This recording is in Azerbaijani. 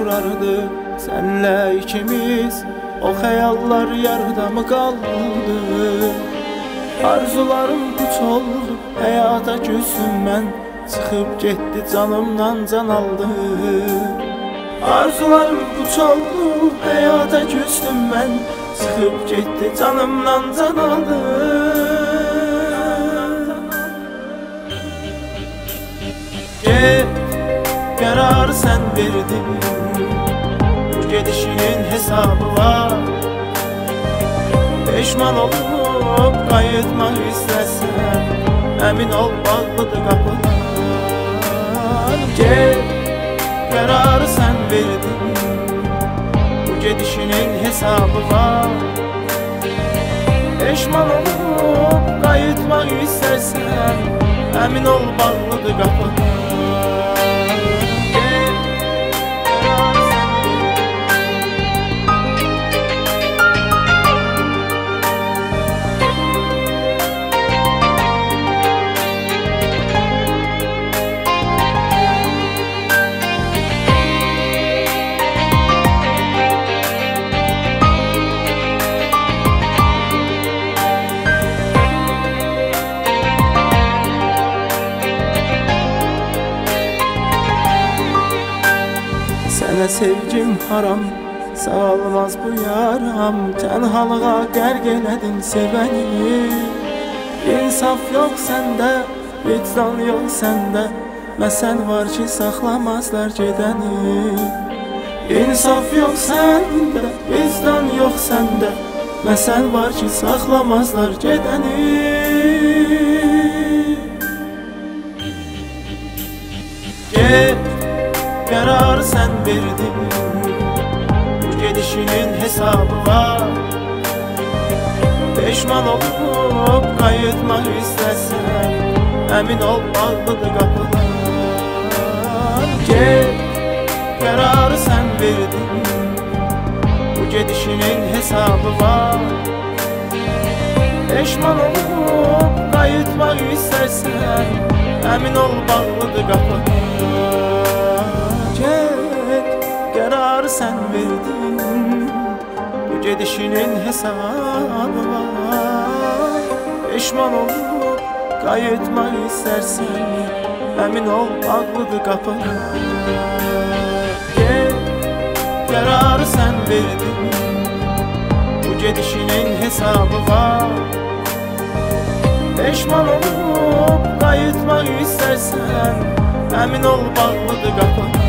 kurardı senle ikimiz. O xəyallar yarıda mı qaldı? Arzularım puç oldu, həyata küsüm mən. Çıxıb getdi canımdan can aldı. Arzularım puç oldu, həyata küsüm mən. Çıxıb getdi canımdan can aldı. Get, qərarı sən verdin, gedişinin hesabı var. Peşman olup qayıtmaq istəsən, əmin ol bağlıdır qapılar. Get, qərarı sən verdin, bu gedişinin hesabı var. Peşman olup qayıtmaq istəsən, əmin ol bağlıdır qapılar. Sənə sevgim haram, sağalmaz bu yaram. Tənhalığa qərq elədin sevəni. İnsaf yox səndə, vicdan yox səndə. Məsən var ki, saxlamazlar gedəni. İnsaf yox səndə, vicdan yox səndə. Məsən var ki, saxlamazlar gedəni. Get, qərarı sən verdin, bu gedişinin hesabı var. Peşman olup qayıtmaq istəsən, əmin ol bağlıdır qapılar. Get, qərarı sən verdin, bu gedişinin hesabı var. Peşman olup qayıtmaq istəsən, əmin ol bağlıdır qapılar. Qərarı sən verdin, bu gedişinin hesabı var. Peşman olup qayıtmaq istərsən, əmin ol bağlıdır qapılar. Qərarı sən verdin, bu gedişinin hesabı var. Peşman olup qayıtmaq istərsən, əmin ol bağlıdır qapılar.